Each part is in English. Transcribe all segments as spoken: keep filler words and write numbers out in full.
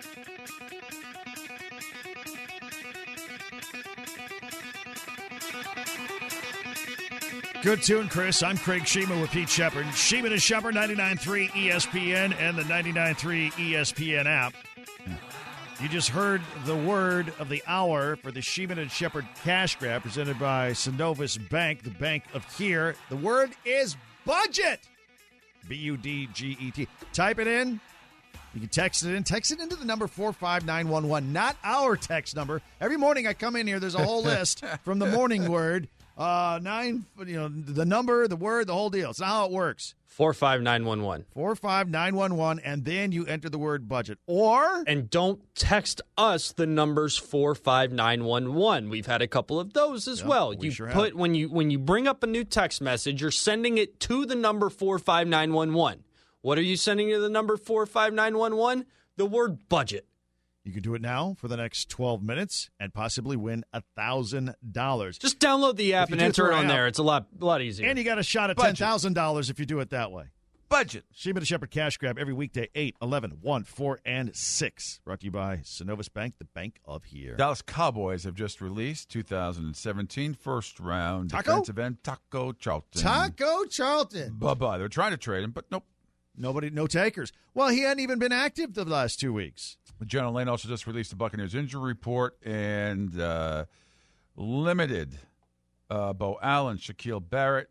Good tune, Chris. I'm Craig Sheeman with Pete Shepard. Sheeman and Shepard, ninety-nine point three E S P N and the ninety-nine point three E S P N app. You just heard the word of the hour for the Sheeman and Shepard Cash Grab presented by Synovus Bank, the bank of here. The word is budget. B U D G E T. Type it in. You can text it in. Text it into the number four five nine one one, not our text number. Every morning I come in here, there's a whole list from the morning word. Uh, nine, you know, the number, the word, the whole deal. It's not how it works. four five nine one one. four five nine one one, and then you enter the word budget. Or. And don't text us the numbers four five nine one one. We've had a couple of those as Yep, well. we You sure put have. when you when you bring up a new text message, you're sending it to the number four five nine one one. What are you sending to the number four five nine one one? The word budget. You can do it now for the next twelve minutes and possibly win one thousand dollars. Just download the app If you and do enter it throw on it out. there. It's a lot lot easier. And you got a shot at ten thousand dollars if you do it that way. Budget. Sheeman and Shepard Cash Grab every weekday, eight, eleven, one, four, and six. Brought to you by Synovus Bank, the bank of here. Dallas Cowboys have just released two thousand seventeen first round Taco? defensive end Taco Charlton. Taco Charlton. Bye-bye. They're trying to trade him, but nope. Nobody, no takers. Well, he hadn't even been active the last two weeks. General Lane also just released the Buccaneers injury report and uh, limited uh, Bo Allen, Shaquille Barrett,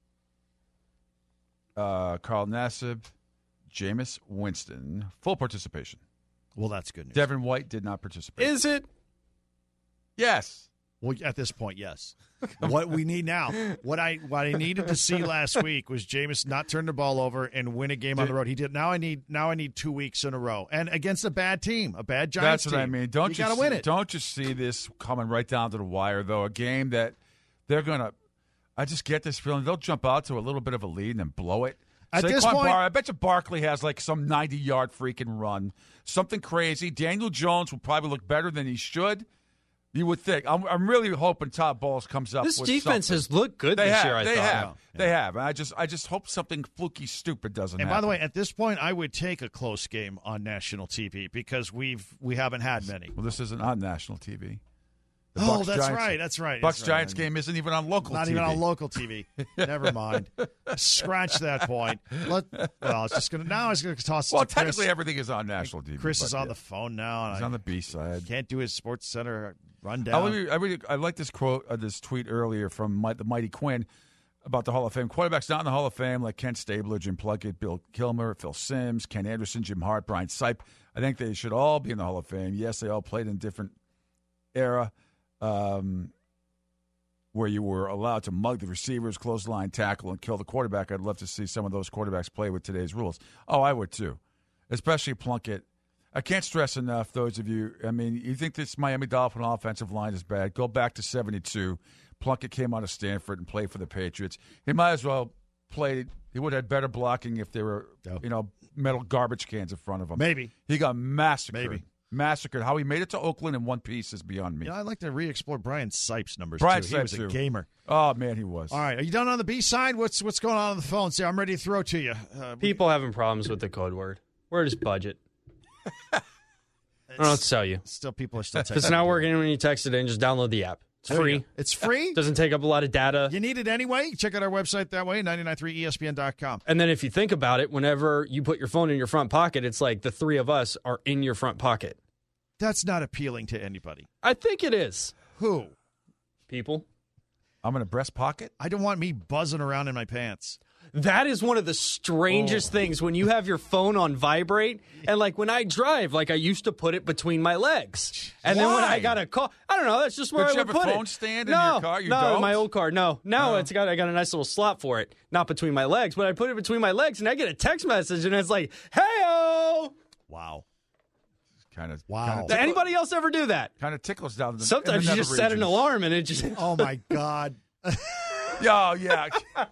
uh, Carl Nassib, Jameis Winston, full participation. Well, that's good news. Devin White did not participate. Is it? Yes. Well, at this point, yes. What we need now, what I what I needed to see last week was Jameis not turn the ball over and win a game on the road. He did. Now I need now I need two weeks in a row, and against a bad team, a bad Giants That's team. what I mean. Don't you you got to see, win it? Don't you see this coming right down to the wire, though? A game that they're gonna. I just get this feeling they'll jump out to a little bit of a lead and then blow it. At Saquon this point- Bar- I bet you Barkley has like some ninety-yard freaking run, something crazy. Daniel Jones will probably look better than he should. You would think. I'm, I'm really hoping Todd Bowles comes up. This with defense something. has looked good They this have. year, I they thought. have. Yeah. They have. And I just, I just hope something fluky, stupid doesn't And happen. by the way, at this point, I would take a close game on national T V because we've we haven't had many. well, this isn't on national T V. The Oh, Bucs that's Giants- right. That's right. Bucks That's right. Giants game isn't even on local Not T V. even on local T V. Never mind. Scratch that point. Let, well, it's just gonna now. It's gonna toss. it Well, to Chris. technically everything is on national T V. Chris but is on yeah. the phone now. And He's I on the B side. can't do his Sports Center rundown. I, really, I, really, I like this quote, uh, this tweet earlier from Mi- the Mighty Quinn about the Hall of Fame. Quarterbacks not in the Hall of Fame like Ken Stabler, Jim Plunkett, Bill Kilmer, Phil Simms, Ken Anderson, Jim Hart, Brian Sipe. I think they should all be in the Hall of Fame. Yes, they all played in a different era um, where you were allowed to mug the receivers, close the line, tackle, and kill the quarterback. I'd love to see some of those quarterbacks play with today's rules. Oh, I would too, especially Plunkett. I can't stress enough, those of you, I mean, you think this Miami Dolphin offensive line is bad. Go back to seventy-two. Plunkett came out of Stanford and played for the Patriots. He might as well play. He would have had better blocking if there were, Oh. you know, metal garbage cans in front of him. Maybe. He got massacred. Maybe. Massacred. How he made it to Oakland in one piece is beyond me. You know, I'd like to re-explore Brian Sipes' numbers, Brian too. He Sipes, was a too. gamer. Oh, man, he was. All right, are you done on the B side? What's what's going on on the phone? See, I'm ready to throw to you. Uh, People having problems with the code word. Word is budget. I don't know what to tell you. Still, people are still If texting. it's not working when you text it in, just download the app. It's There you free. go. It's free. Doesn't take up a lot of data. You need it anyway. Check out our website that way, nine nine three E S P N dot com. And then if you think about it, whenever you put your phone in your front pocket, it's like the three of us are in your front pocket. That's not appealing to anybody. I think it is. Who? People. I'm in a breast pocket? I don't want me buzzing around in my pants. That is one of the strangest things when you have your phone on vibrate. And like when I drive, like I used to put it between my legs. And then when Why? I got a call, I don't know, that's just where Did I you would have a put it. phone stand in no, your car? You no, don't? in my old car, no. Now Oh. it's got I got a nice little slot for it, not between my legs, but I put it between my legs and I get a text message and it's like, "Hey-o!" Wow. Kind of. Wow. Kind of, Did anybody else ever do that? kind of tickles down. In the, Sometimes in the you nether just set an regions. alarm and it just Oh, my God. Yeah, yeah.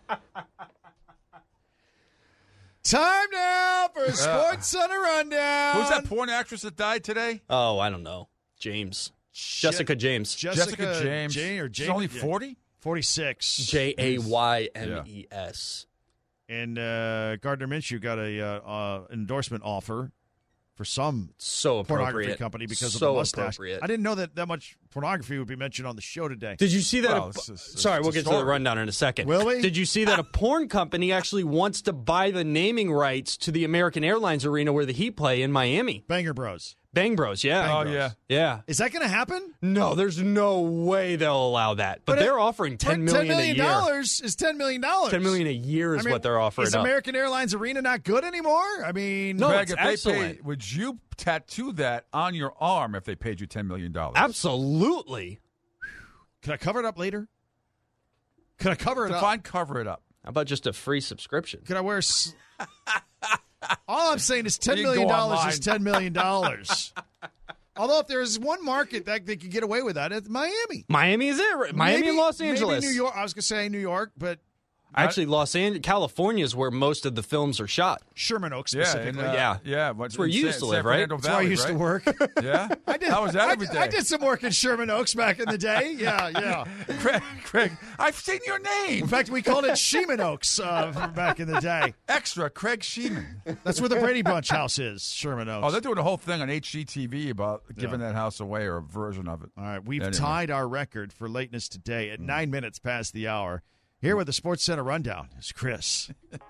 Time now for a Sports Center Rundown. Who's that porn actress that died today? Oh, I don't know. James. Jessica James. Jessica, James. Jane or She's Jane? only forty? forty-six. J A Y M E S. And uh, Gardner Minshew got a uh, uh, endorsement offer for some So pornography appropriate. company because so of the mustache. appropriate. I didn't know that that much pornography would be mentioned on the show today. Did you see that? Well, a, it's- it's- sorry, it's we'll a get to the story. rundown in a second. Will we? Did you see that a porn company actually wants to buy the naming rights to the American Airlines Arena where the Heat play in Miami? Banger Bros. Bang Bros, yeah. Oh, Bros. yeah. Yeah. Is that going to happen? No, there's no way they'll allow that. But, But they're it- offering ten Ten million million a year. dollars is ten million dollars. Ten million a year is I mean, what they're offering Is up. American Airlines Arena not good anymore? I mean, No, Greg, it's if they excellent. paid, would you tattoo that on your arm if they paid you ten million dollars? Absolutely. Could I cover it up later? Could I cover it up? Define cover it up. How about just a free subscription? Could I wear? S- All I'm saying is ten You can million go dollars online. is ten million dollars. Although if there's one market that they could get away with that, it's Miami. Miami is it? right? Miami Maybe- and Los Angeles. maybe New York. I was going to say New York, but Actually, Los Angeles, California is where most of the films are shot. Sherman Oaks Yeah, specifically. and, uh, Yeah. yeah. That's where you used to live, right? That's where I used to work. Yeah, I did. How was that I, every day? I did some work in Sherman Oaks back in the day. Yeah, yeah. Craig, Craig, I've seen your name. In fact, we called it Sheeman Oaks uh, from back in the day. Extra, Craig Sheeman. That's where the Brady Bunch house is, Sherman Oaks. Oh, they're doing a whole thing on H G T V about giving Yeah. that house away or a version of it. All right, we've Anyway. tied our record for lateness today at nine minutes past the hour. Here with the Sports Center rundown is Chris.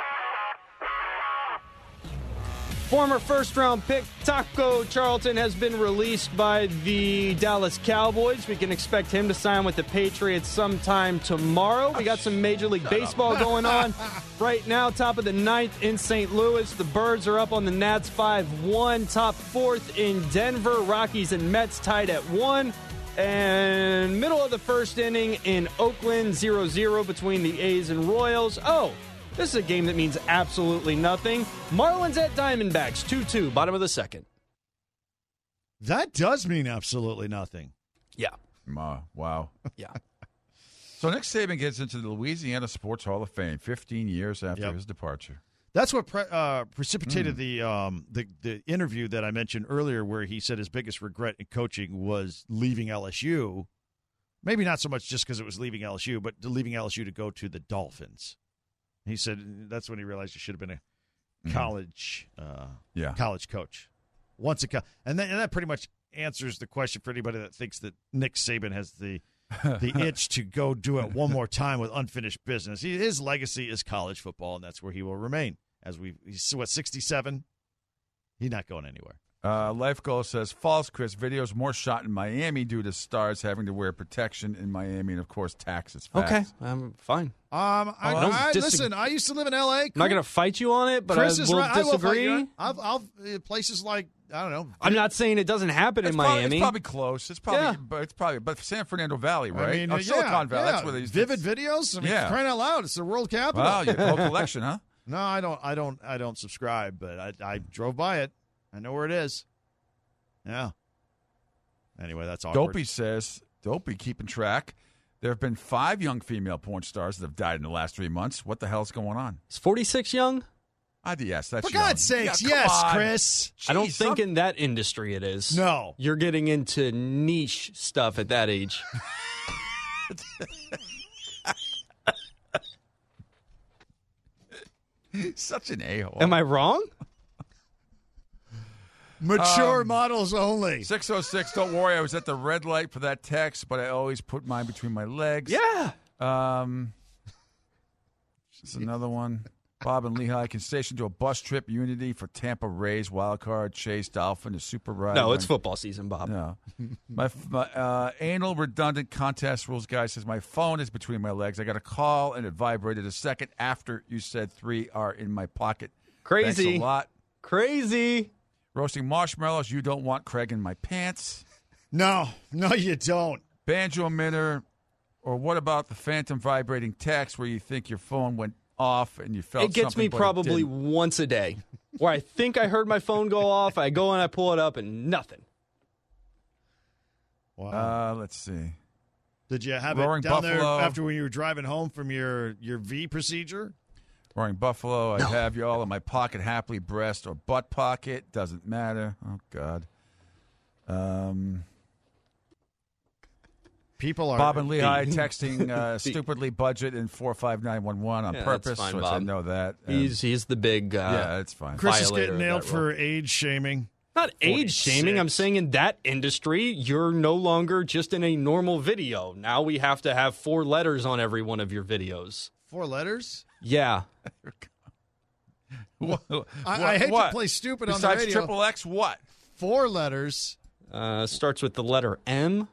Former first-round pick Taco Charlton has been released by the Dallas Cowboys. We can expect him to sign with the Patriots sometime tomorrow. We got some Major League Baseball going on right now. Top of the ninth in Saint Louis. The Birds are up on the Nats five one. Top fourth in Denver. Rockies and Mets tied at one. And middle of the first inning in Oakland, zero zero between the A's and Royals. Oh, this is a game that means absolutely nothing. Marlins at Diamondbacks, two two, bottom of the second. That does mean absolutely nothing. Yeah. Ma, wow. Yeah. So Nick Saban gets into the Louisiana Sports Hall of Fame fifteen years after Yep. his departure. That's what pre- uh, precipitated the, um, the the interview that I mentioned earlier, where he said his biggest regret in coaching was leaving L S U. Maybe not so much just because it was leaving L S U, but to leaving L S U to go to the Dolphins. He said that's when he realized he should have been a college uh, Yeah. college coach. Once a co- and, that, and that pretty much answers the question for anybody that thinks that Nick Saban has the the itch to go do it one more time with unfinished business. He, his legacy is college football, and that's where he will remain. As we, he's what, sixty-seven? He's not going anywhere. Uh, Life Goal says, false, Chris. Videos more shot in Miami due to stars having to wear protection in Miami and, of course, taxes. Facts. Okay, I'm fine. Um, I, I don't I, dis- listen. I used to live in L A. I'm not going to fight you on it, but Chris I is will right. I will fight disagree. you. I'll, I'll uh, places like I don't know. I'm not saying it doesn't happen It's in probably, Miami. it's probably close. It's probably, Yeah. but it's probably, but San Fernando Valley, right? I mean, oh, uh, Silicon yeah, Valley. yeah. That's where these vivid videos. I mean, Yeah. crying out loud! It's the world capital. Wow, you whole collection, huh? No, I don't. I don't. I don't subscribe, but I, I drove by it. I know where it is. Yeah. Anyway, that's awkward. Dopey says, Dopey keeping track. There have been five young female porn stars that have died in the last three months. What the hell's going on? Is forty-six young? I yes, that's For young. God's sakes, Yeah, come yes, on. Chris. I don't Jeez, think some- in that industry it is. No. You're getting into niche stuff at that age. Such an a-hole. Am I wrong? Mature Um, models only. six oh six, don't worry. I was at the red light for that text, but I always put mine between my legs. Yeah. Um, this is another one. Bob and Lehigh can station to a bus trip Unity for Tampa Rays, Wildcard, Chase, Dolphin, a super ride. No, it's When- football season, Bob. No. my my uh, anal redundant contest rules guy says my phone is between my legs. I got a call and it vibrated a second after you said three are in my pocket. Crazy. Thanks a lot. Crazy. Roasting marshmallows. You don't want Craig in my pants. No, no, you don't. Banjo Minner. Or what about the phantom vibrating text where you think your phone went off and you felt It gets something, me but it probably didn't? once a day where I think I heard my phone go off. I go and I pull it up and nothing. Wow. Uh, let's see. Did you have Roaring it down Buffalo. there after when you were driving home from your, your V procedure? Roaring Buffalo. I have you all in my pocket, happily breast or butt pocket. Doesn't matter. Oh, God. Um, People are Bob and Lehigh texting uh, stupidly budget in four five nine one one on Yeah, that's purpose, fine, which I Bob. know that. And- He's he's the big uh, yeah, it's fine. Chris is violator getting of nailed that for age shaming. Not age shaming. I'm saying in that industry, you're no longer just in a normal video. Now we have to have four letters on every one of your videos. Four letters? Yeah. What, I, I hate what? to play stupid Besides on the radio. triple X, what? Four letters. Uh, starts with the letter M.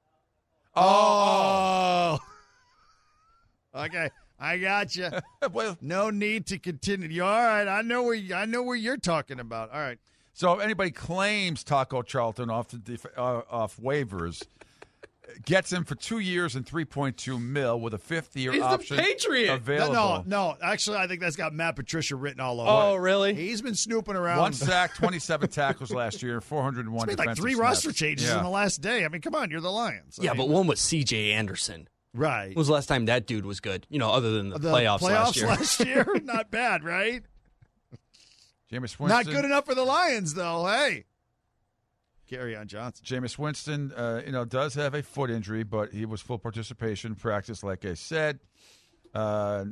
Oh. Okay, I got you. Well, No need to continue. You all right? I know where I know where you're talking about. All right. so if anybody claims Taco Charlton off the def- uh, off waivers, gets him for two years and three point two mil with a fifth year He's the option Patriot. available. No, no. Actually, I think that's got Matt Patricia written all over Oh, it. really? He's been snooping around. One sack, twenty-seven tackles last year, four hundred one It's made like defensive three snaps. roster changes Yeah. in the last day. I mean, come on, you're the Lions. I Yeah, mean, but one was C J Anderson. right. When was the last time that dude was good? You know, other than the, The playoffs, last year. last year? Not bad, right? Jameis Winston. Not good enough for the Lions, though. Hey. Carry on, Johnson. Jameis Winston, uh, you know, does have a foot injury, but he was full participation in practice, like I said. Uh,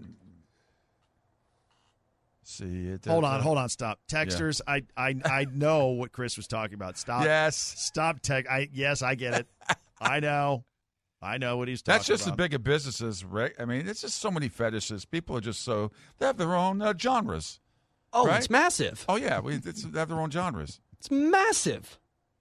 see, it, Hold uh, on, hold on, stop. Texters, I, I I know what Chris was talking about. Stop. Yes, Stop tech. I yes, I get it. I know. I know what he's talking that's just about. as big of businesses, right? I mean, it's just so many fetishes. People are just so they have their own uh, genres. Oh, Right? it's massive. Oh yeah, we it's, they have their own genres. It's massive.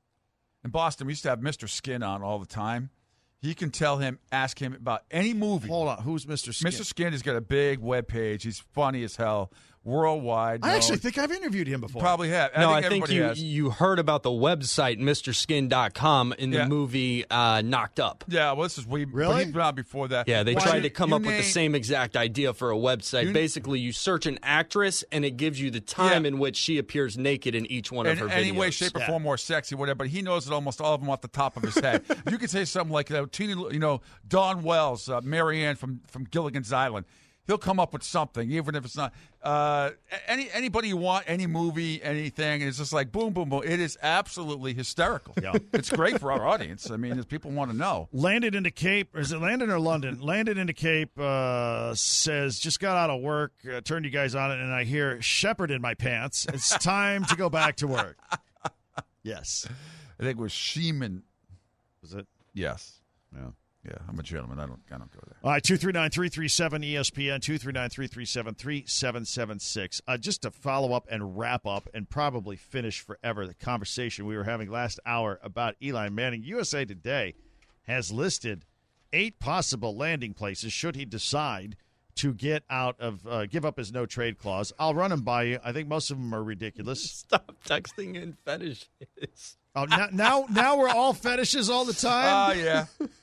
In Boston, we used to have Mister Skin on all the time. You can tell him, ask him about any movie. Hold on, who's Mister Skin? Mister Skin has got a big web page. He's funny as hell, worldwide. I known. actually think I've interviewed him before. Probably have. No, I think, I think everybody you has. you heard about the website Mr Skin dot com in the Yeah. movie uh, Knocked Up. Yeah, well, this is we. Really? But he's been on before that. Yeah, they Why tried you- to come you up with the name- same exact idea for a website. You- Basically, you search an actress, and it gives you the time Yeah. in which she appears naked in each one of in her any videos. way, shape, or Yeah. form, more sexy, whatever. But he knows it almost all of them off the top of his head. You could say something like, uh, teeny, you know, Dawn Wells, uh, Marianne from from Gilligan's Island. He'll come up with something, even if it's not uh, any anybody you want, any movie, anything. And it's just like boom, boom, boom. It is absolutely hysterical. Yeah. It's great for our audience. I mean, as people want to know. Landed into Cape, or is it Landon or London? Landed into Cape uh, says, just got out of work, uh, turned you guys on it, and I hear Shepherd in my pants. It's time to go back to work. Yes. I think it was Sheeman. Was it? Yes. Yeah. Yeah, I'm a gentleman. I don't. I don't go there. All right, two three nine, three three seven, E S P N, two three nine, three three seven, three seven seven six. Uh, just to follow up and wrap up and probably finish forever the conversation we were having last hour about Eli Manning, U S A Today has listed eight possible landing places should he decide to get out of, uh, give up his no-trade clause. I'll run them by you. I think most of them are ridiculous. Stop texting in fetishes. Oh, now, now, now we're all fetishes all the time? Oh, yeah.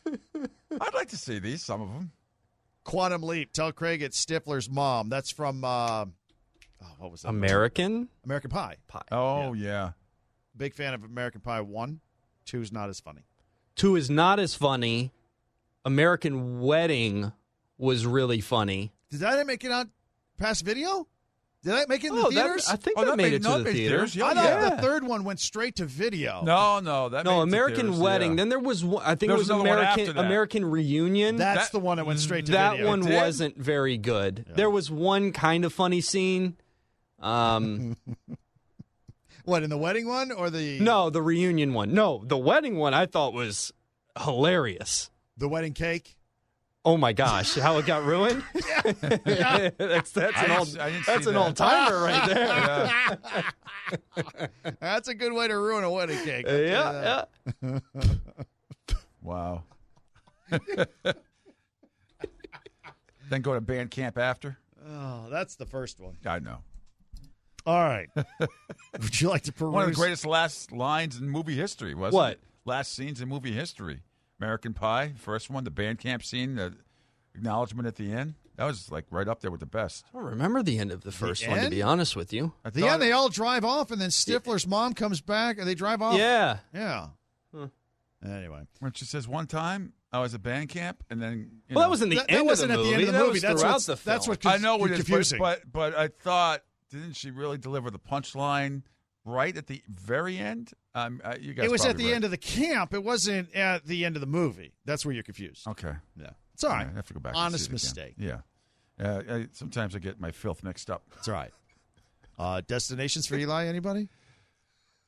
I'd like to see these, some of them. Quantum Leap. Tell Craig it's Stifler's mom. That's from, uh, oh, what was that? American American Pie. Pie. Oh, yeah. Big fan of American Pie one. Two's not as funny. Two is not as funny. American Wedding was really funny. Did that make it out past video? Did that make it in Oh, the that- theaters? I think Oh, that, that made made- it to no, the it made theater. theaters. Yeah, I thought yeah. the third one went straight to video. No, no. That No, made it to American theaters, Wedding. yeah. Then there was one, I think There it was was another one after American that. American Reunion. That's That- the one that went straight to that video. one It did? wasn't very good. There was one kind of funny scene. Um, What, in the wedding one or the no, the reunion one. No, the wedding one I thought was hilarious. the wedding cake? Oh my gosh, how it got ruined? that's that's I an didn't old see- I didn't that's see an that. old timer right there. Yeah. That's a good way to ruin a wedding cake. I'll tell you yeah, that. yeah. Wow. Then go to band camp after? Oh, that's the first one. I know. All right. Would you like to peruse? One of the greatest last lines in movie history, wasn't What? it? Last scenes in movie history. American Pie, first one, the band camp scene, the acknowledgement at the end. That was like right up there with the best. I don't remember the end of the first one, to end? be honest with you. I At the thought end, it- they all drive off, and then Stifler's mom comes back, and they drive off. Yeah. Yeah. Anyway. when she says one time I was at band camp, and then you Well, know, that was in the That- that end wasn't of at the the movie. end of the That movie. was That's throughout what's- the film. that's what- I know what it is, confusing. but, but but I thought didn't she really deliver the punchline right at the very end? Um, uh, you guys It was at probably the right. end of the camp. It wasn't at the end of the movie. That's where you're confused. Okay, Yeah. It's all right. I have to go back. and Honest see it mistake. again. Yeah. Uh, I, sometimes I get my filth mixed up. It's all right. Uh, destinations for Eli, anybody?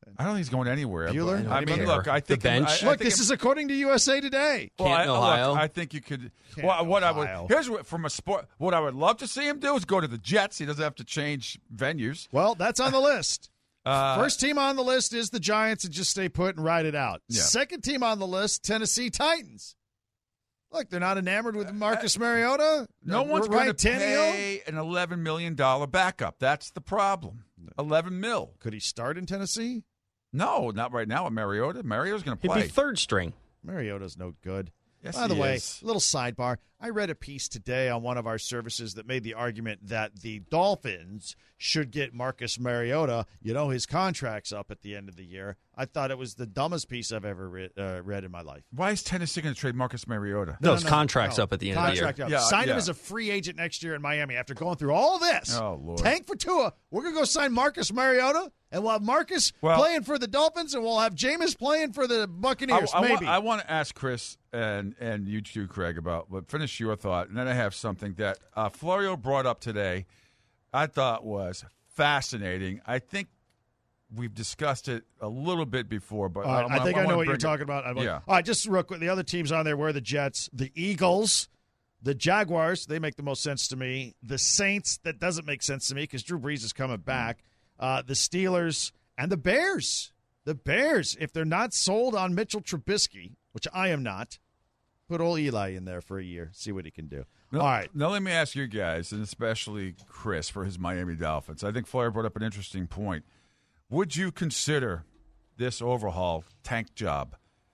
I don't think he's going anywhere. Bueller? But, I, I mean, care. look, I think The bench? I, I Look, think this it, is according to U S A Today. well, Canton, I, Ohio. Look, I think you could. Canton, Well, what I Ohio. would here's what, from a sport. What I would love to see him do is go to the Jets. He doesn't have to change venues. Well, that's on the list. Uh, First team on the list is the Giants, and just stay put and ride it out. Yeah. Second team on the list, Tennessee Titans. Look, they're not enamored with Marcus Mariota. No Uh, one's Ryan going to Tannehill. pay an eleven million dollar backup. That's the problem. Eleven mil. Could he start in Tennessee? No, not right now with Mariota. Mariota's going to He'd play. be third string. Mariota's no good. Yes, By the he way, is. little sidebar. I read a piece today on one of our services that made the argument that the Dolphins should get Marcus Mariota. You know, his contract's up at the end of the year. I thought it was the dumbest piece I've ever re- uh, read in my life. Why is Tennessee going to trade Marcus Mariota? No, his contract's up at the end of the year. Contract up. Yeah, sign him yeah. as a free agent next year in Miami after going through all this. Oh, Lord. Tank for Tua. We're going to go sign Marcus Mariota, and we'll have Marcus Well- playing for the Dolphins, and we'll have Jameis playing for the Buccaneers, I, I, maybe. Want, I want to ask Chris and and you too, Craig, about, but finish your thought, and then I have something that uh, Florio brought up today. I thought was fascinating. I think we've discussed it a little bit before, but All right, I, I think I, wanna know what you're bring it- talking about. I'm like- Yeah. All right, just real quick. The other teams on there were the Jets, the Eagles, the Jaguars. They make the most sense to me. The Saints, that doesn't make sense to me because Drew Brees is coming back. Uh, the Steelers and the Bears. The Bears, if they're not sold on Mitchell Trubisky, which I am not, put old Eli in there for a year. See what he can do. No, All right. Now let me ask you guys, and especially Chris for his Miami Dolphins. I think Florio brought up an interesting point. Would you consider this overhaul tank job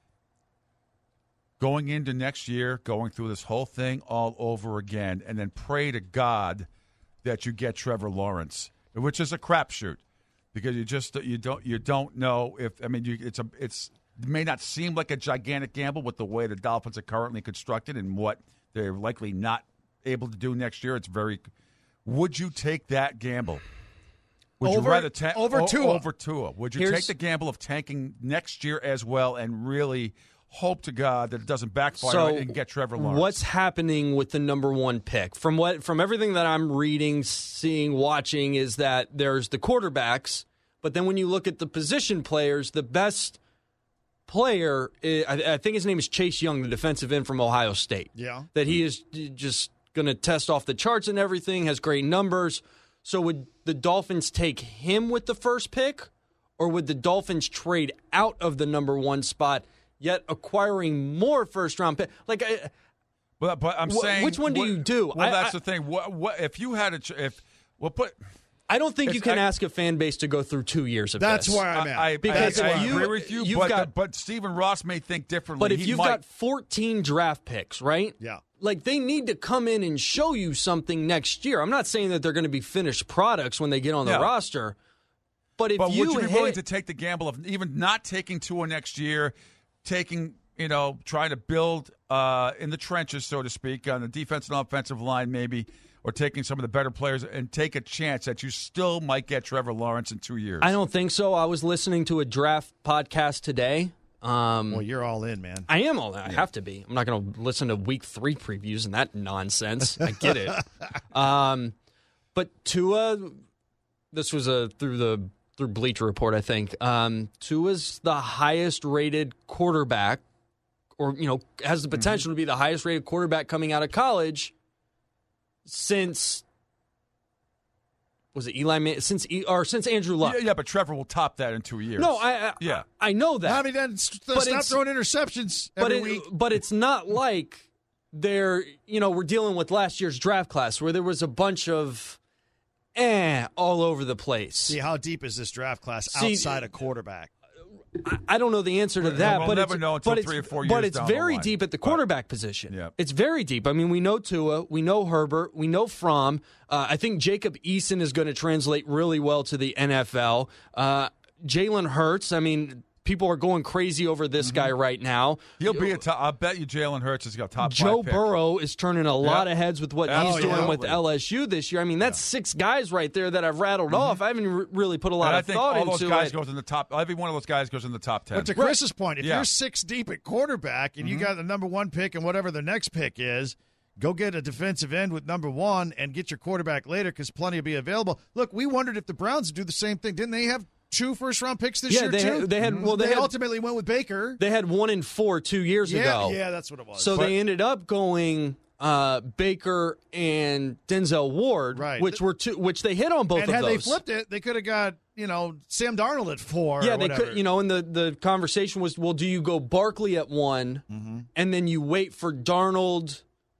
going into next year, going through this whole thing all over again, and then pray to God that you get Trevor Lawrence, which is a crapshoot because you just you don't you don't know if I mean you, it's a it's it may not seem like a gigantic gamble with the way the Dolphins are currently constructed and what they're likely not able to do next year. It's very. Would you take that gamble? Would Over- you rather ta- over o- Tua. Over Tua. Would you Here's- take the gamble of tanking next year as well and really hope to God that it doesn't backfire So and get Trevor Lawrence? what's happening with the number one pick? From what from everything that I'm reading, seeing, watching, is that there's the quarterbacks, but then when you look at the position players, the best player, I, I think his name is Chase Young, the defensive end from Ohio State. Yeah. That he is just going to test off the charts and everything, has great numbers. So would the Dolphins take him with the first pick, or would the Dolphins trade out of the number one spot, yet acquiring more first-round pick? Like, I, But, but I'm Wh- saying, which one do what- you do? Well, I- that's I- the thing. What, what if you had a ch- if well put? I don't think you It's- can I- ask a fan base to go through two years of That's this. where I'm at. I, I, Because I, if I you- agree with you, you've but got- but Stephen Ross may think differently. But if He you've might. got fourteen draft picks, right? Yeah. Like, they need to come in and show you something next year. I'm not saying that they're going to be finished products when they get on the Yeah. roster. But if But you would you be hit, willing to take the gamble of even not taking Tua next year, taking, you know, trying to build uh, in the trenches, so to speak, on the defensive and offensive line maybe, or taking some of the better players and take a chance that you still might get Trevor Lawrence in two years? I don't think so. I was listening to a draft podcast today. Um, Well, you're all in, man. I am all I have to be. I'm not going to listen to week three previews and that nonsense. I get it. um, but Tua, this was a through the through Bleacher Report, I think. Um, Tua's the highest rated quarterback, or you know, has the potential to be the highest rated quarterback coming out of college since. Was it Eli? Man- since E- or since Andrew Luck? Yeah, yeah, but Trevor will top that in two years. No, I, I Yeah. I know that. Now, I mean, then st- But stop it's- throwing interceptions but every it, week. but it's not like they're you know we're dealing with last year's draft class where there was a bunch of eh all over the place. See, how deep is this draft class See, outside of quarterback? I, I don't know the answer to that, we'll but never it's, know until but it's, three or four But years it's down the very line. deep at the But- quarterback position. Yeah. It's very deep. I mean, we know Tua, we know Herbert, we know Fromm. Uh, I think Jacob Eason is going to translate really well to the N F L. Uh, Jalen Hurts. I mean, people are going crazy over this Mm-hmm. guy right now. He'll be a top. I bet you Jalen Hurts has got top Joe five pick. Burrow is turning a lot of heads with what he's Absolutely. doing with L S U this year. I mean, that's six guys right there that I've rattled off. I haven't re- really put a lot And I of think thought all those into guys it. goes in the top. Every one of those guys goes in the top ten. But to Chris's point, if Yeah. you're six deep at quarterback and you got the number one pick and whatever the next pick is, go get a defensive end with number one and get your quarterback later because plenty will be available. Look, we wondered if the Browns would do the same thing. Didn't they have two first-round picks this yeah, year, they too? had, they had well, they, they had, ultimately went with Baker. They had one and four two years yeah, ago. Yeah, that's what it was. So But- they ended up going uh, Baker and Denzel Ward, Right. which were two, which they hit on both and of had those. they flipped it, they could have got, you know, Sam Darnold at four Yeah, or they whatever. could, you know, and the, the conversation was, well, do you go Barkley at one, Mm-hmm. and then you wait for Darnold,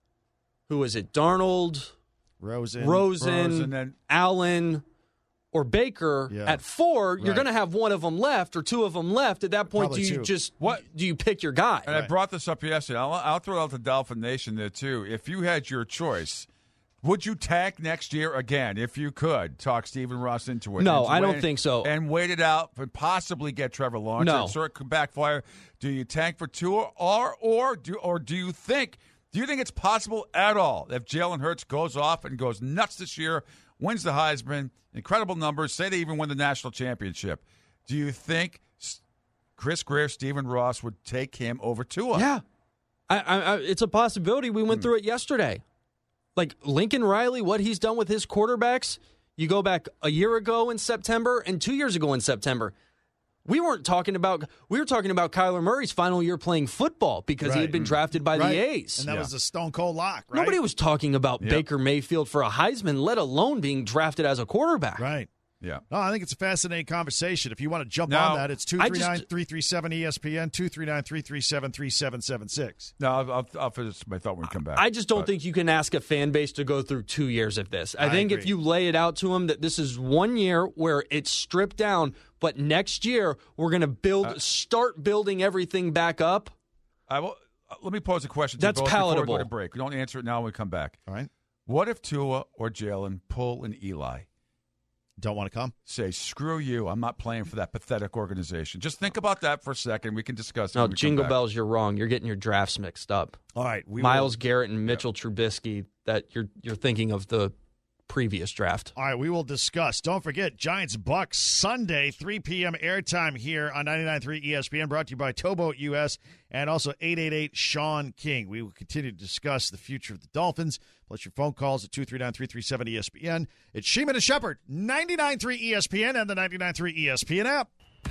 who is it, Darnold, Rosen. Rosen, Rosen, and- Allen, or Baker Yeah. at four, you're Right. going to have one of them left or two of them left. At that point, Probably do you two. just What- do you pick your guy? And I Right. brought this up yesterday. I'll, I'll throw it out to Dolphin Nation there, too. If you had your choice, would you tank next year again if you could? Talk Stephen Ross into it. No, And I don't wait- think so. And wait it out and possibly get Trevor Lawrence. No. Or sort of could backfire. Do you tank for two or or do or do you think do you think it's possible at all if Jalen Hurts goes off and goes nuts this year, wins the Heisman, incredible numbers, say they even win the national championship? Do you think S- Chris Greer, Stephen Ross would take him over Tua? Yeah, I, I, I, it's a possibility. We Hmm. went through it yesterday. Like Lincoln Riley, what he's done with his quarterbacks. You go back a year ago in September and two years ago in September. We weren't talking about. We were talking about Kyler Murray's final year playing football because he Right. had been drafted by Right. the A's. And that Yeah. was a stone cold lock, right? Nobody was talking about Yep. Baker Mayfield for a Heisman, let alone being drafted as a quarterback. Right. Yeah. No, I think it's a fascinating conversation. If you want to jump Now, on that, it's two three nine, three three seven E S P N, two three nine, three three seven, three seven seven six. No, I'll, I'll, I'll finish my thought when we come back. I just don't But- think you can ask a fan base to go through two years of this. I, I think if agree. you lay it out to them that this is one year where it's stripped down, but next year we're going to build, Uh, start building everything back up. I will, uh, let me pose a question to That's you both before we palatable. go to break. We don't answer it now when we come back. All right. What if Tua or Jalen pull an Eli? Don't want to come? Say, screw you. I'm not playing for that pathetic organization. Just think about that for a second. We can discuss it. No, when we come Jingle back. Bells, you're wrong. You're getting your drafts mixed up. All right. We Miles will, Garrett and Mitchell Trubisky, that you're you're thinking of the previous draft. All right, we will discuss. Don't forget, Giants Bucks Sunday, three p.m. airtime here on ninety-nine point three E S P N, brought to you by Towboat U S and also eight eight eight Sean King. We will continue to discuss the future of the Dolphins, plus your phone calls at two three nine, three three seven E S P N. It's Sheeman and Shepherd, ninety-nine point three E S P N and the ninety-nine point three E S P N app.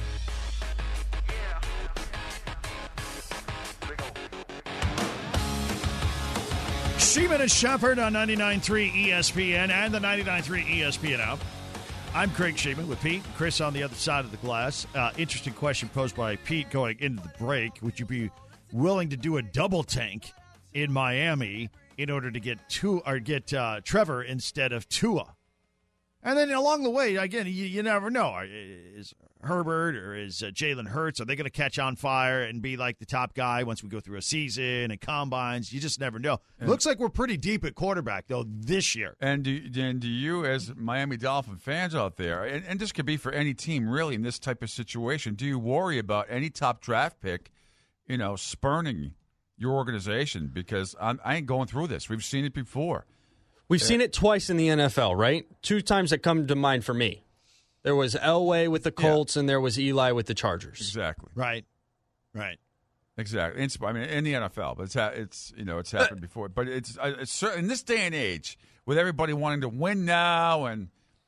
Sheeman and Shepherd on ninety-nine point three E S P N and the ninety-nine point three E S P N app. I'm Craig Sheeman with Pete. Chris on the other side of the glass. Uh, interesting question posed by Pete going into the break. Would you be willing to do a double tank in Miami in order to get two or get uh, Trevor instead of Tua? And then along the way, again, you, you never know. Is Herbert or is uh, Jalen Hurts, are they going to catch on fire and be like the top guy once we go through a season and combines? You just never know. And- Looks like we're pretty deep at quarterback, though, this year. And do, and do you, as Miami Dolphin fans out there, and, and this could be for any team really in this type of situation, do you worry about any top draft pick, you know, spurning your organization? Because I'm, I ain't going through this. We've seen it before. We've seen it twice in the N F L, right? Two times that come to mind for me. There was Elway with the Colts, and there was Eli with the Chargers. Exactly. Right. Right. Exactly. It's, I mean, in the N F L, but it's ha- it's you know it's happened before. But it's, uh, it's cer- in this day and age with everybody wanting to win now and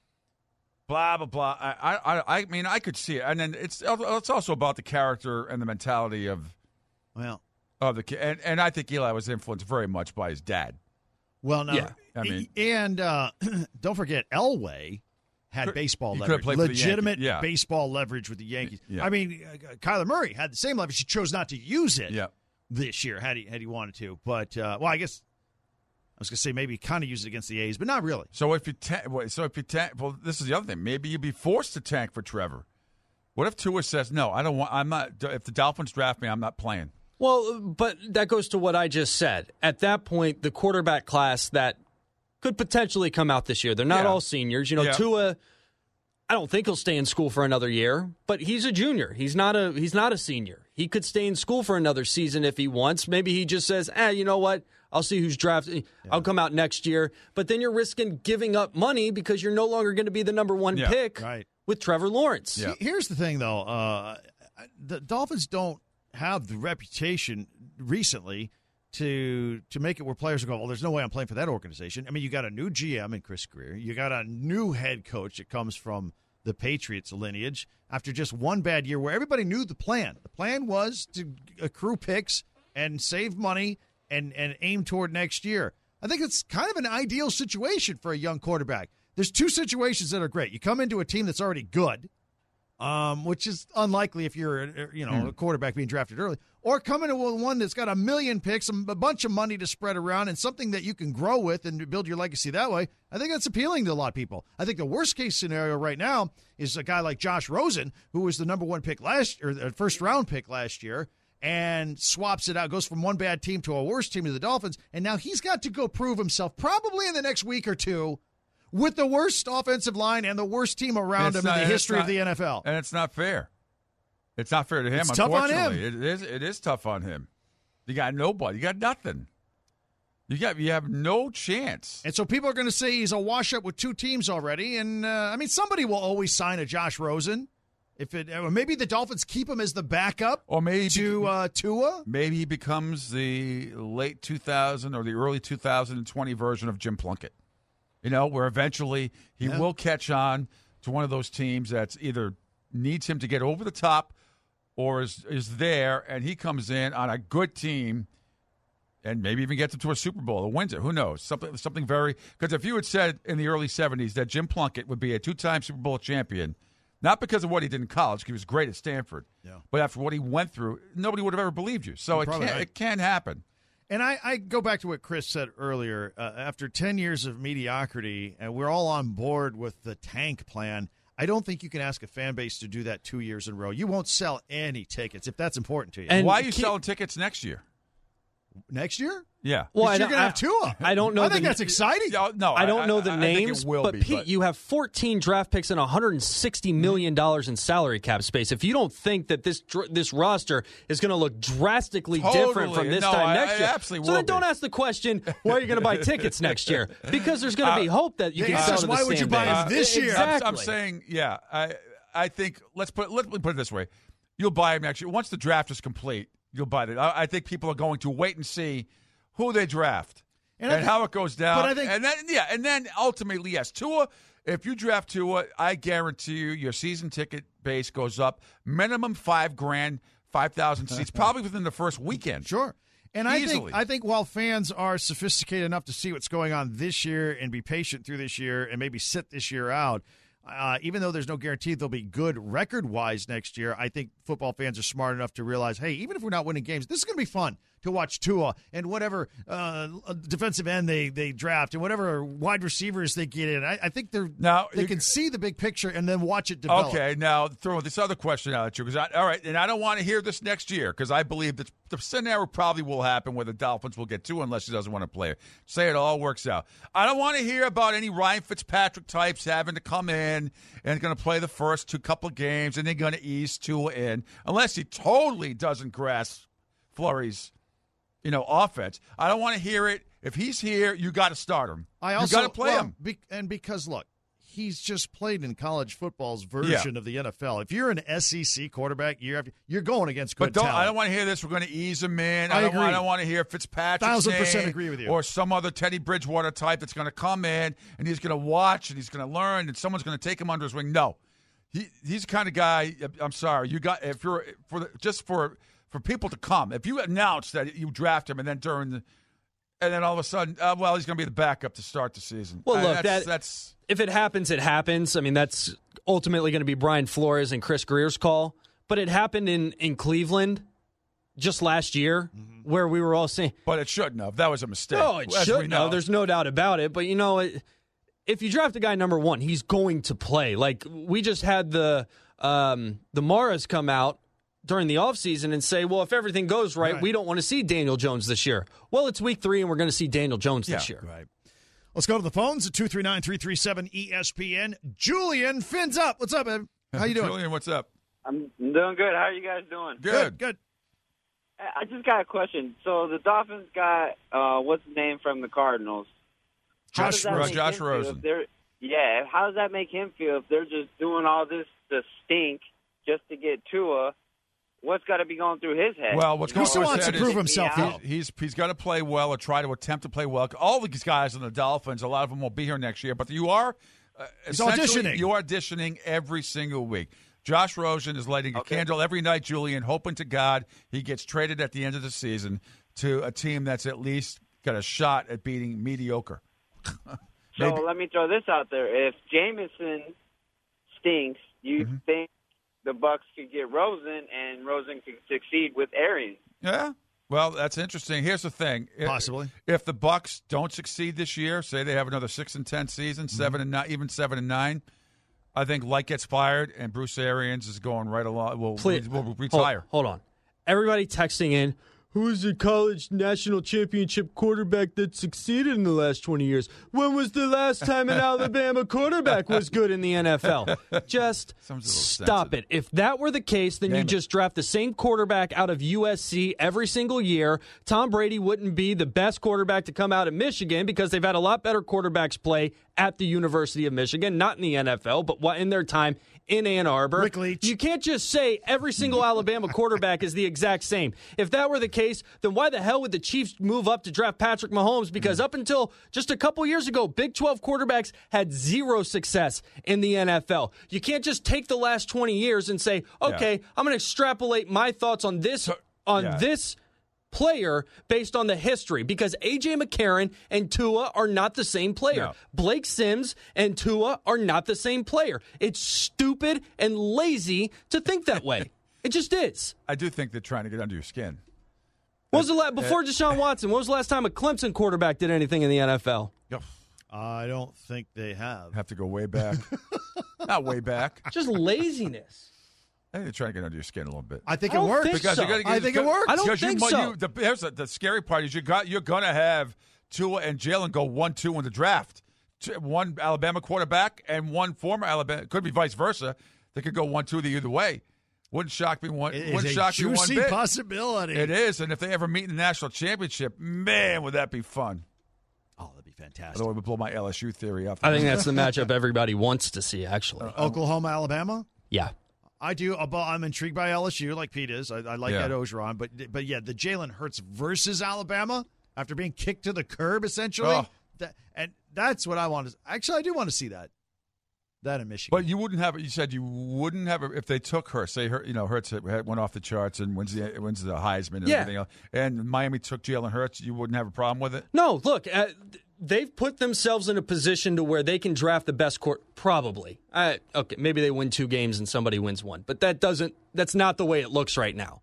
blah blah blah. I I I mean I could see it, and then it's it's also about the character and the mentality of Well, of the kid. And and I think Eli was influenced very much by his dad. well, now, Yeah, I mean- and uh, don't forget, Elway had Could- baseball he could have leverage, played for the legitimate Yankees, yeah. baseball leverage with the Yankees. Yeah. I mean, uh, Kyler Murray had the same leverage. He chose not to use it Yeah. this year had he had he wanted to. But uh, well, I guess I was going to say maybe kind of use it against the A's, but not really. So if you ta- wait, so if you tank, well, this is the other thing. Maybe you'd be forced to tank for Trevor. What if Tua says no? I don't want. I'm not. If the Dolphins draft me, I'm not playing. Well, but that goes to what I just said. At that point, the quarterback class that could potentially come out this year, they're not Yeah. all seniors. You know, Yeah. Tua, I don't think he'll stay in school for another year, but he's a junior. He's not a he's not a senior. He could stay in school for another season if he wants. Maybe he just says, "Eh, you know what? I'll see who's drafted. I'll come out next year." But then you're risking giving up money because you're no longer going to be the number one Yeah. pick Right. with Trevor Lawrence. Yeah. Here's the thing, though. Uh, the Dolphins don't have the reputation recently to to make it where players will go, well, there's no way I'm playing for that organization. I mean, you got a new G M in Chris Greer. You got a new head coach that comes from the Patriots lineage after just one bad year where everybody knew the plan. The plan was to accrue picks and save money and, and aim toward next year. I think it's kind of an ideal situation for a young quarterback. There's two situations that are great. You come into a team that's already good, um, which is unlikely if you're a, you know mm. a quarterback being drafted early, or come into one that's got a million picks, a bunch of money to spread around, and something that you can grow with and build your legacy that way. I think that's appealing to a lot of people. I think the worst case scenario right now is a guy like Josh Rosen, who was the number one pick last or the first round pick last year, and swaps it out, goes from one bad team to a worse team to the Dolphins, and now he's got to go prove himself probably in the next week or two with the worst offensive line and the worst team around him not, in the history not, of the N F L. And it's not fair. It's not fair to him, it's tough on him. It is, it is tough on him. You got nobody. You got nothing. You got you have no chance. And so people are going to say he's a wash-up with two teams already. And, uh, I mean, somebody will always sign a Josh Rosen. If it, or maybe the Dolphins keep him as the backup or maybe to uh, Tua. Maybe he becomes the late two thousand or the early two thousand twenty version of Jim Plunkett. You know, where eventually he yeah. will catch on to one of those teams that's either needs him to get over the top or is is there, and he comes in on a good team and maybe even gets him to a Super Bowl or wins it. Who knows? Something something very – because if you had said in the early seventies that Jim Plunkett would be a two-time Super Bowl champion, not because of what he did in college, because he was great at Stanford, yeah. but after what he went through, nobody would have ever believed you. So it can, right. it can happen. And I, I go back to what Chris said earlier. Uh, after ten years of mediocrity, and we're all on board with the tank plan, I don't think you can ask a fan base to do that two years in a row. You won't sell any tickets if that's important to you. And why are you keep, selling tickets next year? Next year? Yeah. Well, you're going to have Tua. I don't know. I think the, that's exciting. No, no I don't I, know the I, names, I but be, Pete, but... you have fourteen draft picks and one hundred sixty million dollars in salary cap space. If you don't think that this this roster is going to look drastically totally. different from this no, time I, next I year, absolutely so will then don't be. ask the question, why are you going to buy tickets next year? Because there's going to be uh, hope that you yeah, can sell to why the would you buy base. him this year? Exactly. I'm, I'm saying, yeah, I I think, let's put, let me put it this way. You'll buy him next year. Once the draft is complete, you'll buy it. I, I think people are going to wait and see who they draft and, and think, how it goes down. But I think, and then, yeah, and then ultimately, yes, Tua, if you draft Tua, I guarantee you your season ticket base goes up minimum five grand, five thousand seats, probably within the first weekend. Sure. And Easily. I think I think while fans are sophisticated enough to see what's going on this year and be patient through this year and maybe sit this year out, Uh, even though there's no guarantee they'll be good record-wise next year, I think football fans are smart enough to realize, hey, even if we're not winning games, this is going to be fun to watch Tua and whatever uh, defensive end they, they draft and whatever wide receivers they get in. I, I think they're now, they you, can see the big picture and then watch it develop. Okay, now throw this other question out at you. Because all right, and I don't want to hear this next year because I believe that the scenario probably will happen where the Dolphins will get Tua unless he doesn't want to play. Say it all works out. I don't want to hear about any Ryan Fitzpatrick types having to come in and going to play the first two couple of games and they're going to ease Tua in unless he totally doesn't grasp Fleury's, you know, offense. I don't want to hear it. If he's here, you got to start him. I also you got to play well, him. Be, and because look, he's just played in college football's version yeah. of the N F L. If you're an S E C quarterback, you're you're going against good but don't, talent. I don't want to hear this. We're going to ease him in. I, I don't, agree. Want, I don't want to hear Fitzpatrick's Thousand name percent agree with you. Or some other Teddy Bridgewater type that's going to come in and he's going to watch and he's going to learn and someone's going to take him under his wing. No, he he's the kind of guy. I'm sorry, you got if you're for the, just for for people to come. If you announce that you draft him and then during the and then all of a sudden, uh, well, he's going to be the backup to start the season. Well, I, look, that's, that, that's if it happens, it happens. I mean, that's ultimately going to be Brian Flores and Chris Greer's call. But it happened in, in Cleveland just last year mm-hmm. where we were all saying. But it shouldn't have. That was a mistake. No, it shouldn't have. There's no doubt about it. But, you know, it, if you draft a guy number one, he's going to play. Like, we just had the um, the Maras come out during the offseason and say, well, if everything goes right, right, we don't want to see Daniel Jones this year. Well, it's week three, and we're going to see Daniel Jones yeah, this year. Right. Let's go to the phones at two three nine, three three seven, E S P N. Julian, fins up. What's up, man? How you doing? Julian, what's up? I'm doing good. How are you guys doing? Good. Good. good. I just got a question. So the Dolphins got, uh, what's his name from the Cardinals? How Josh, does that Ro- make Josh him feel Rosen. if they're- Yeah, how does that make him feel if they're just doing all this to stink just to get Tua? What's got to be going through his head? Well, what's He going still through wants his to head prove is himself he's- out. He's he's got to play well or try to attempt to play well. All these guys on the Dolphins, a lot of them will be here next year, but you are Uh, He's essentially, auditioning. You're auditioning every single week. Josh Rosen is lighting a Okay. candle every night, Julian, hoping to God he gets traded at the end of the season to a team that's at least got a shot at beating mediocre. So Maybe- let me throw this out there. If Jameson stinks, you Mm-hmm. think the Bucks could get Rosen and Rosen could succeed with Arians? Yeah. Well, that's interesting. Here's the thing: If- Possibly. if the Bucks don't succeed this year, say they have another six and ten season, Mm-hmm. seven and nine, even seven and nine, I think Light gets fired and Bruce Arians is going right along. Will Please- will Hold, retire. hold on. Everybody texting in, who's the college national championship quarterback that succeeded in the last twenty years? When was the last time an Alabama quarterback was good in the N F L? Just Sounds a little stop sensitive. it. If that were the case, then Name you it. just draft the same quarterback out of U S C every single year. Tom Brady wouldn't be the best quarterback to come out of Michigan because they've had a lot better quarterbacks play at the University of Michigan, not in the N F L, but what in their time in Ann Arbor. Rick Leach. You can't just say every single Alabama quarterback is the exact same. If that were the case, then why the hell would the Chiefs move up to draft Patrick Mahomes? Because up until just a couple years ago, Big twelve quarterbacks had zero success in the N F L. You can't just take the last twenty years and say, okay, Yeah. I'm going to extrapolate my thoughts on this on yeah. this player based on the history, because A J McCarron and Tua are not the same player. No. Blake Sims and Tua are not the same player. It's stupid and lazy to think that way. It just is. I do think they're trying to get under your skin. What was the la- before Deshaun Watson? When was the last time a Clemson quarterback did anything in the N F L? I don't think they have. Have to go way back. Not way back. Just laziness. I think they're trying to get under your skin a little bit. I think I it don't works. think Because so. you gotta get, I think it works. I don't because think you, so. You, the, here's the, the scary part is you got you're gonna have Tua and Jalen go one two in the draft. T- One Alabama quarterback and one former Alabama. It could be vice versa. They could go one two the either way. Wouldn't shock me one. It wouldn't is a shock me one juicy bit. possibility. It is, and if they ever meet in the national championship, man, would that be fun? Oh, that'd be fantastic. Although it would blow my L S U theory up. I think that's the matchup everybody wants to see, actually. Oklahoma, Alabama. Yeah. I do. I'm intrigued by L S U, like Pete is. I, I like Yeah. Ed Ogeron, but but yeah, the Jalen Hurts versus Alabama after being kicked to the curb, essentially. Oh. That, and that's what I want to. Actually, I do want to see that. That in Michigan. But you wouldn't have. You said you wouldn't have if they took her. Say her, you know, Hurts went off the charts and wins the wins the Heisman and Yeah. everything else. And Miami took Jalen Hurts. You wouldn't have a problem with it. No, look, uh, they've put themselves in a position to where they can draft the best court. Probably. Uh, okay, maybe they win two games and somebody wins one, but that doesn't. That's not the way it looks right now.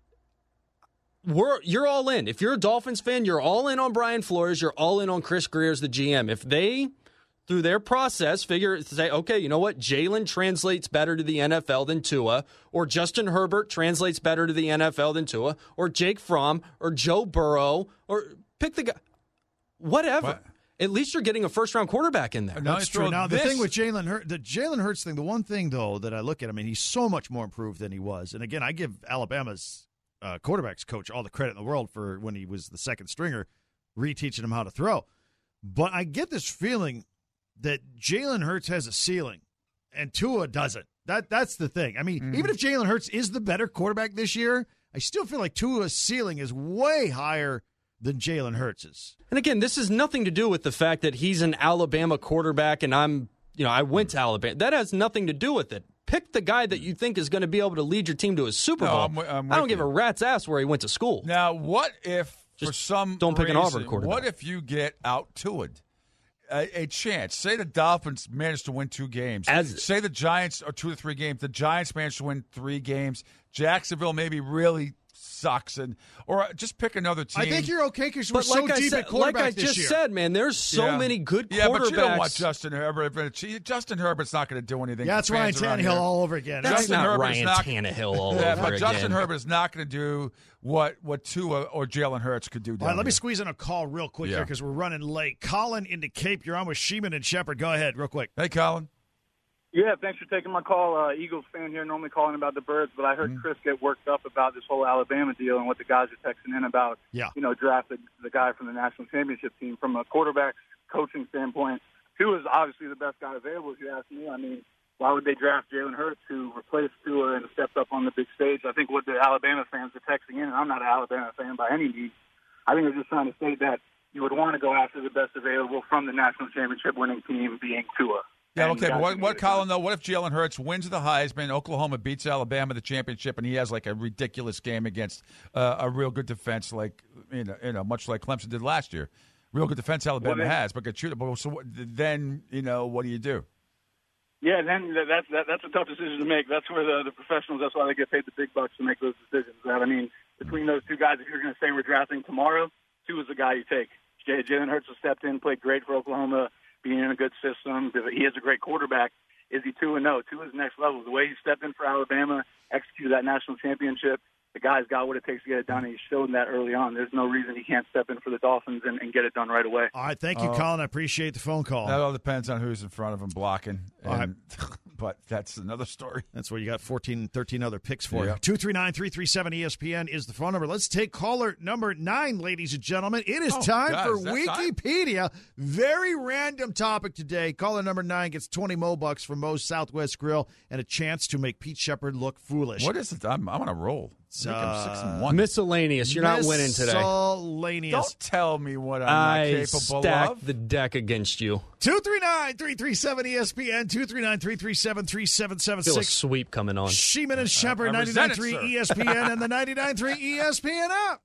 We're you're all in. If you're a Dolphins fan, you're all in on Brian Flores. You're all in on Chris Greer as the G M. If they, through their process, figure say, okay, you know what, Jalen translates better to the N F L than Tua, or Justin Herbert translates better to the N F L than Tua, or Jake Fromm, or Joe Burrow, or pick the guy. Whatever. What? At least you're getting a first round quarterback in there. No, That's it's true. true. Now, the This- thing with Jalen Hurts, the Jalen Hurts thing, the one thing, though, that I look at, I mean, he's so much more improved than he was. And again, I give Alabama's uh, quarterbacks coach all the credit in the world for when he was the second stringer, reteaching him how to throw. But I get this feeling that Jalen Hurts has a ceiling and Tua doesn't. That That's the thing. I mean, Mm-hmm. even if Jalen Hurts is the better quarterback this year, I still feel like Tua's ceiling is way higher than Jalen Hurts's. And again, this has nothing to do with the fact that he's an Alabama quarterback and I'm, you know, I went to Alabama. That has nothing to do with it. Pick the guy that you think is going to be able to lead your team to a Super No, Bowl. I'm wi- I'm I don't with give you. a rat's ass where he went to school. Now, what if for Just some don't pick an reason, Auburn quarterback. What if you get out to it? A, a chance. Say the Dolphins managed to win two games. As- Say the Giants are two to three games. The Giants managed to win three games. Jacksonville maybe really sucks, and or just pick another team. I think you're okay because we're But so like I deep said, at quarterback like I this just year. said, man, there's so Yeah. many good Yeah, quarterbacks. but you don't want Justin Herbert. Justin Herbert's not going to do anything. Yeah, for that's Ryan fans around Tannehill here. all over again. That's Justin not Herbert is Ryan not- Tannehill all Yeah, over but again. Justin Herbert is not going to do what what Tua or Jalen Hurts could do. All Down right, let me here. squeeze in a call real quick Yeah. here because we're running late. Colin into Cape. You're on with Sheeman and Shepard. Go ahead, real quick. Hey, Colin. Yeah, thanks for taking my call. Uh, Eagles fan here, normally calling about the Birds, but I heard Mm-hmm. Chris get worked up about this whole Alabama deal and what the guys are texting in about. Yeah. You know, drafted the guy from the national championship team. From a quarterback coaching standpoint, who is obviously the best guy available, if you ask me. I mean, why would they draft Jalen Hurts, who replaced Tua and stepped up on the big stage? I think what the Alabama fans are texting in, and I'm not an Alabama fan by any means, I think they're just trying to state that you would want to go after the best available from the national championship winning team being Tua. Yeah, And okay, but guys what, can what get it done. Colin, though, what if Jalen Hurts wins the Heisman, Oklahoma beats Alabama in the championship, and he has like a ridiculous game against uh, a real good defense, like, you know, you know, much like Clemson did last year? Real good defense Alabama Well, then- has, but get shoot. But so what- then, you know, what do you do? Yeah, then that- that's that, that's a tough decision to make. That's where the, the professionals. That's why they get paid the big bucks to make those decisions. That I mean, between those two guys, if you're going to say we're drafting tomorrow, two is the guy you take. J- Jalen Hurts has stepped in, played great for Oklahoma, being in a good system. He is a great quarterback. Is he two and no? Two is next level. The way he stepped in for Alabama, executed that national championship. The guy's got what it takes to get it done, and he's shown that early on. There's no reason he can't step in for the Dolphins and, and get it done right away. All right, thank you, Oh. Colin. I appreciate the phone call. That all depends on who's in front of him blocking. All right. And, but that's another story. That's where you got fourteen, thirteen other picks for Yeah. you. two three nine, three three seven, E S P N is the phone number. Let's take caller number nine, ladies and gentlemen. It is Oh, time God, for is that time? Wikipedia. Very random topic today. Caller number nine gets twenty Mo bucks from Moe's Southwest Grill and a chance to make Pete Shepard look foolish. What is it? I'm, I'm on a roll. I think I'm six and one. Miscellaneous. You're not winning today. Miscellaneous. Don't tell me what I'm I not capable stack of. the deck against you. two three nine, three three seven, E S P N, two three nine, three three seven, three seven seven Feel a six. sweep coming on. Sheeman and Shepard, I ninety-nine resent point it, three sir. E S P N and the ninety-nine point three E S P N app.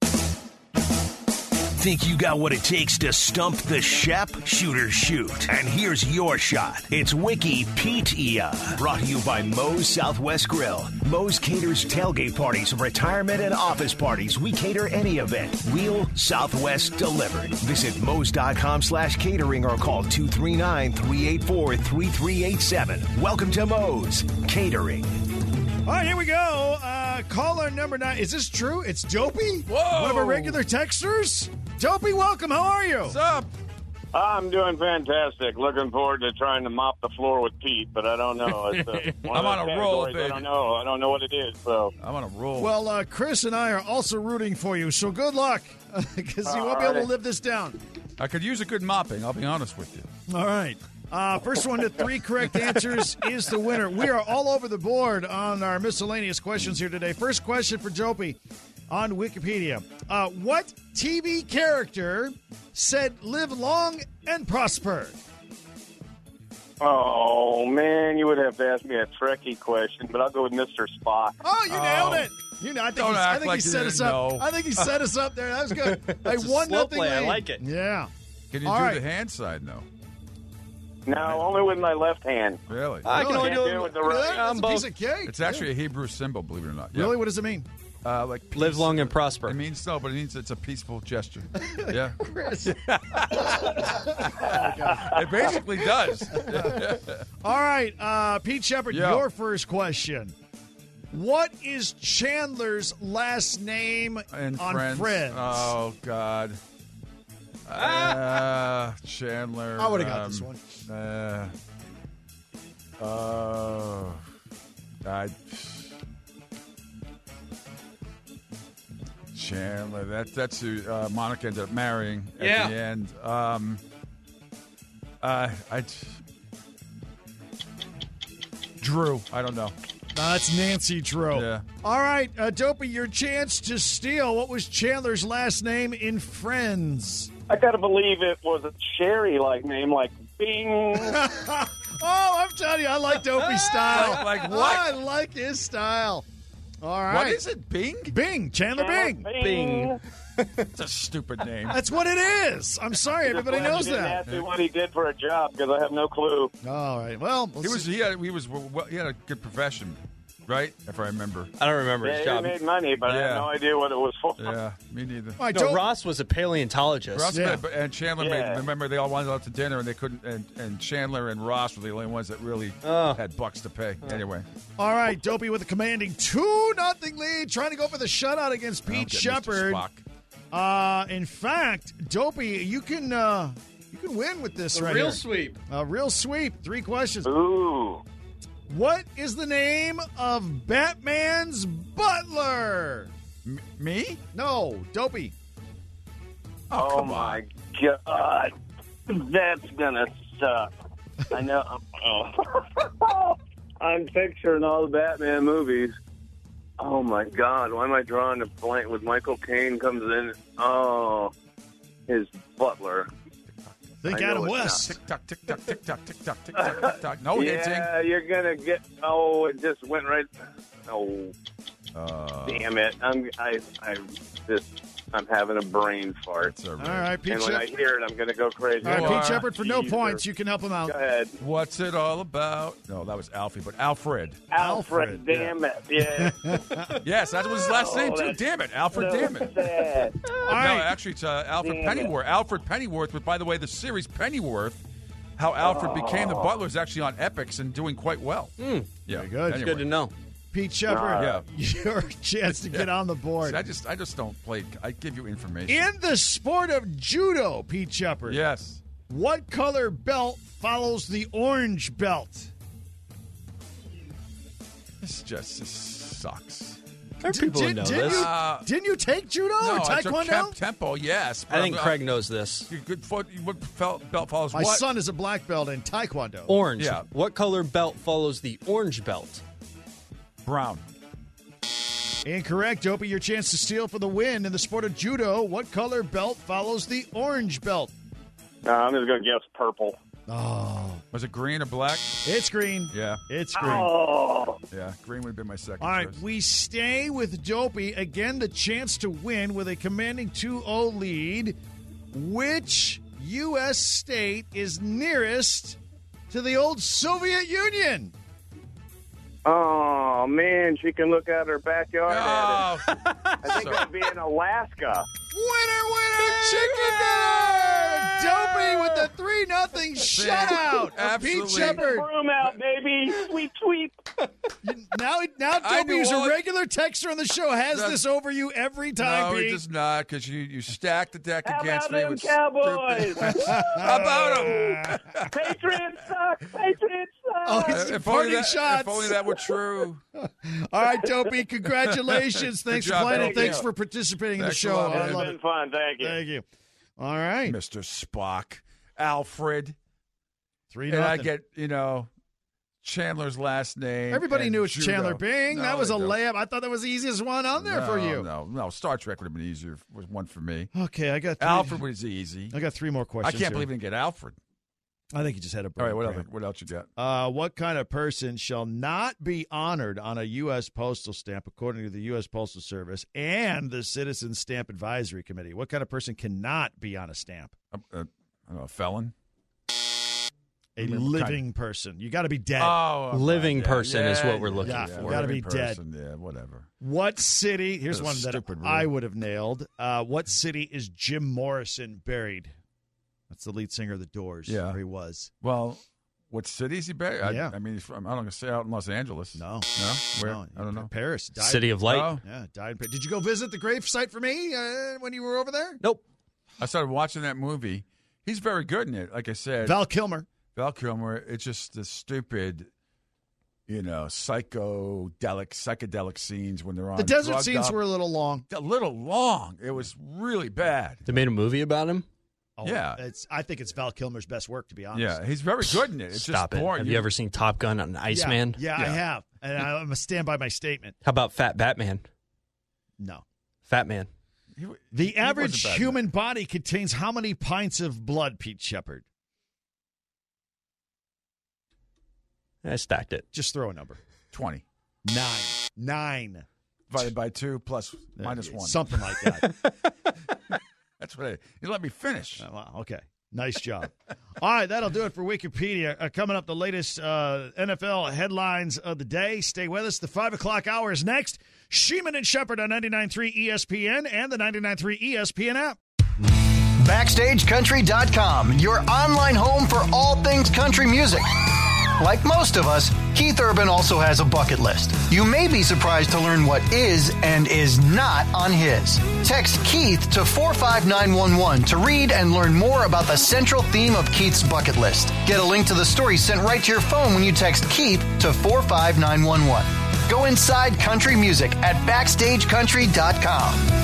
Think you got what it takes to stump the Shep? Shooter shoot. And here's your shot. It's Wikipedia. Brought to you by Moe's Southwest Grill. Moe's caters tailgate parties, retirement, and office parties. We cater any event. Real Southwest delivered. Visit Moe's.com slash catering or call two three nine, three eight four, three three eight seven. Welcome to Moe's Catering. All right, here we go. Uh, caller number nine. Is this true? It's Dopey? Whoa. One of our regular texters? Dopey, welcome. How are you? What's up? I'm doing fantastic. Looking forward to trying to mop the floor with Pete, but I don't know. It's, uh, one I'm of on those a roll, categories baby. I don't know. I don't know what it is. So I'm on a roll. Well, uh, Chris and I are also rooting for you, so good luck, because you won't be able to All right. live this down. I could use a good mopping, I'll be honest with you. All right. Uh, first one to three correct answers is the winner. We are all over the board on our miscellaneous questions here today. First question for Dopey on Wikipedia. Uh, what T V character said live long and prosper? Oh, man, you would have to ask me a Trekkie question, but I'll go with Mister Spock. Oh, you nailed it. You know, I think, Don't he, I act think like he you set us didn't up. know. I think he set us up there. That was good. A It's a one slow nothing play. I lead. like it. Yeah. Can you All do right. the hand side, though? No, only with my left hand. Really? I can Really? only Can't do do it it with the Look at right. that. That's I'm a both. piece of cake. It's actually a Hebrew symbol, believe it or not. Yeah. Really? What does it mean? Uh, like Live peace. long and prosper. It means no, but it means it's a peaceful gesture. Yeah. Chris. It basically does. All right, uh, Pete Shepard, Yeah. your first question. What is Chandler's last name And on friends. Friends? Oh God. Uh, Chandler. I would've got um, this one. Uh, uh, I. Chandler. That that's who uh, Monica ended up marrying at Yeah. the end. Um, uh, I. Drew. I don't know. No, that's Nancy Drew. Yeah. All right, uh, Dopey, your chance to steal. What was Chandler's last name in Friends? I got to believe it was a Sherry-like name, like Bing. Oh, I'm telling you, I like Dopey's style. Like- like what? I like his style. All right. What is it? Bing? Bing. Chandler Bing. Bing. It's a stupid name. That's what it is. I'm sorry, everybody Glad you knows didn't that. ask me what he did for a job because I have no clue. All right. Well, He was he had he was well, he had a good profession, right? If I remember. I don't remember Yeah, his he job. made money, but I Yeah. have no idea what it was for. Yeah, me neither. all right, No, Dop- Ross was a paleontologist. Ross Yeah. made- and Chandler Yeah. made. Remember, they all wanted out to dinner, and they couldn't. And, and Chandler and Ross were the only ones that really Oh. had bucks to pay. Anyway, All right, Dopey with a commanding two nothing lead, trying to go for the shutout against I'll Pete get Mister Shepard. Spock. Uh, in fact, Dopey, you can uh, you can win with this A right real here. sweep. A real sweep. Three questions. Ooh. What is the name of Batman's butler? M- me? No, Dopey. Oh, Oh, come my on. God. That's going to suck. I know. Oh. I'm picturing all the Batman movies. Oh, my God. Why am I drawing a blank with Michael Caine comes in? Oh, his butler. Think I know Adam it's West. Tick tock, tick tock, tick tock, tick tock, tick tock, tick tock. No hitting. Yeah, you're gonna get. Oh, it just went right. Oh, Uh, damn it! I'm. I. I just. I'm having a brain fart. it's a All right, Pete And when I Shepard. hear it, I'm going to go crazy. All right, You Pete are. Shepard, for no Jeez, points, or- you can help him out. Go ahead. What's it all about? No, that was Alfie, but Alfred. Alfred, Alfred, damn it. Yeah. Yes, that was his last Oh, name too. that's Damn it, Alfred. so Damn it. sad. All No, right. actually, it's uh, Alfred Damn it. Pennyworth. Alfred Pennyworth, but by the way, the series Pennyworth, how Alfred became the butler, is actually on Epix and doing quite well. Yeah, Very good. Anyway. Good to know. Pete Shepard, Yeah. your chance to get on the board. See, I just, I just don't play. I give you information. In the sport of judo, Pete Shepard, Yes. what color belt follows the orange belt? This just this sucks. There are people who know didn't this. You, Uh, didn't you take judo No, or I took taekwondo? temp- tempo. Yes, I think but, uh, Craig knows this. you Good foot. What felt, belt follows My what? son is a black belt in taekwondo. Orange. Yeah. What color belt follows the orange belt? Brown. Incorrect. Dopey, your chance to steal for the win in the sport of judo. What color belt follows the orange belt? No, I'm just going to guess purple. Oh, Was it green or black? it's green. Yeah, It's green. Oh. yeah. Green would have been my second All right, choice. we stay with Dopey. Again, the chance to win with a commanding two oh lead. Which U S state is nearest to the old Soviet Union? Oh, man, she can look out her backyard at Oh, it. I think so- that'd be in Alaska. Winner, winner, chicken dinner! Dopey with the three nothing shutout of Pete Absolutely. Shepard. Broom out, baby. Sweep, sweep. Now, now I Dopey, who's knew a all- regular texter on the show, has That's- this over you every time, no, Pete. it does not, because you, you stacked the deck How against about me them with Cowboys? stupid- How about them? Patriots suck. Patriots Oh, suck. he's If only, parting that, shots. if only that were true. All right, Dopey, congratulations. Thanks Good for job, playing, and Dopey. thanks for participating in the Thanks a show. lot, I man. It's love been it. fun. Thank you. Thank you. All right. Mister Spock, Alfred, Three and I nothing. get, you know, Chandler's last name. Everybody and knew it's judo. Chandler Bing. No, that was they a don't. layup. I thought that was the easiest one on there no, for you. No, no, Star Trek would have been easier. Was one for me. Okay, I got three. Alfred was easy. I got three more I questions. can't here. believe we didn't get Alfred. I think you just had a. All right, what brain else? What else you got? Uh, what kind of person shall not be honored on a U S postal stamp according to the U S Postal Service and the Citizen Stamp Advisory Committee? What kind of person cannot be on a stamp? Uh, uh, I don't know, a felon. A Remember living person. You got to be dead. Oh, okay, Living yeah, person is yeah, what we're yeah, looking Yeah, for. you gotta living be dead. person, Yeah, whatever. What city? Here's That's a one that stupid rule. I would have nailed. Uh, what city is Jim Morrison buried? That's the lead singer of the Doors. Yeah. Where he was. Well, what city is he buried? I, Yeah. I mean, he's from, I'm not going to say out in Los Angeles. No. No? Where? No, I don't know. Paris. Died. City of Light. Oh. Yeah, died in Paris. Did you go visit the grave site for me uh, when you were over there? Nope. I started watching that movie. He's very good in it. Like I said, Val Kilmer. Val Kilmer. It's just the stupid, you know, psychedelic, psychedelic scenes when they're on The desert drugged scenes up. were a little long. a little long. It was really bad. They made a movie about him? Oh, Yeah. it's. I think it's Val Kilmer's best work, to be honest. Yeah, he's very good in it. It's Stop just it. boring. Have you ever seen Top Gun on Iceman? Yeah, yeah, I Yeah. have, and I'm gonna stand by my statement. How about Fat Batman? No. Fat Man. He- The he average wasn't bad. human body contains how many pints of blood, Pete Shepard? I stacked it. Just throw a number. twenty Nine. Nine. divided by two plus minus one. Something like that. That's what I, you let me finish. Oh, wow. Okay. Nice job. All right, that'll do it for Wikipedia. Uh, coming up, the latest uh, N F L headlines of the day. Stay with us. The five o'clock hour is next. Sheeman and Shepard on ninety-nine point three E S P N and the ninety-nine point three E S P N app. Backstage Country dot com, your online home for all things country music. Like most of us, Keith Urban also has a bucket list. You may be surprised to learn what is and is not on his. Text Keith to four five nine one one to read and learn more about the central theme of Keith's bucket list. Get a link to the story sent right to your phone when you text Keith to four five nine one one. Go inside country music at backstage country dot com.